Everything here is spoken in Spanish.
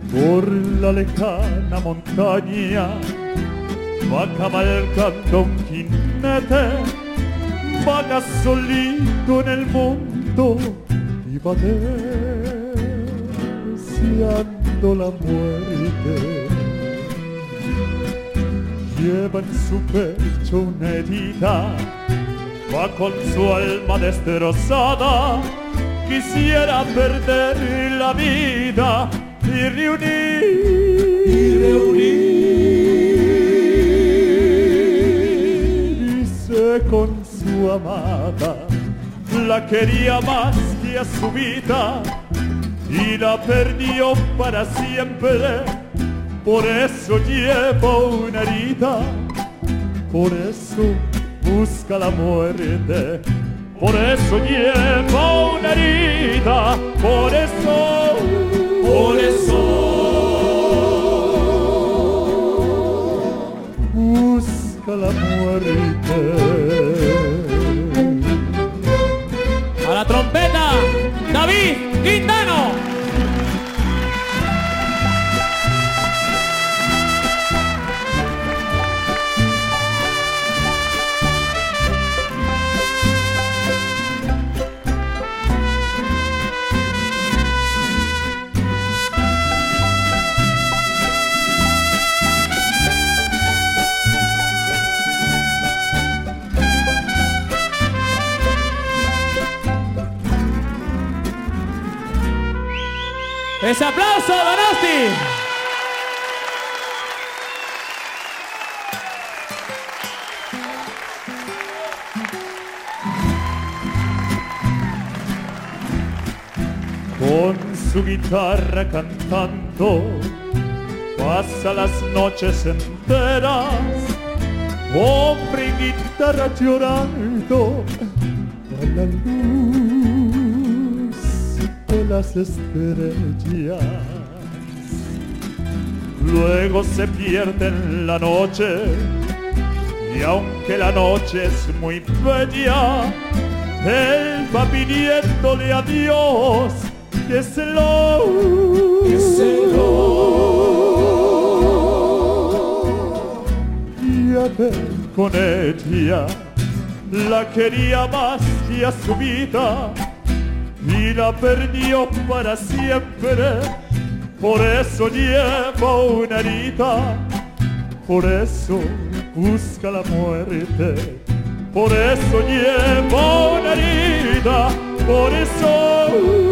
Por la lejana montaña va cabalgando un jinete, vaga solito en el mundo y va deseando la muerte. Lleva en su pecho una herida, va con su alma destrozada, quisiera perder la vida y reunirse con su amada. La quería más que a su vida y la perdió para siempre. Por eso lleva una herida, por eso busca la muerte. Por eso lleva una herida, por eso busca la muerte. A la trompeta, David Quintano. ¡Ese aplauso, Donosti! Con su guitarra cantando pasa las noches enteras, hombre y guitarra llorando a la luz de las estrellas. Luego se pierde en la noche y aunque la noche es muy bella, él va pidiéndole a Dios que se lo lleve con ella. La quería más que a su vida y la perdió para siempre. Por eso lleva una herida, por eso busca la muerte. Por eso lleva una herida, por eso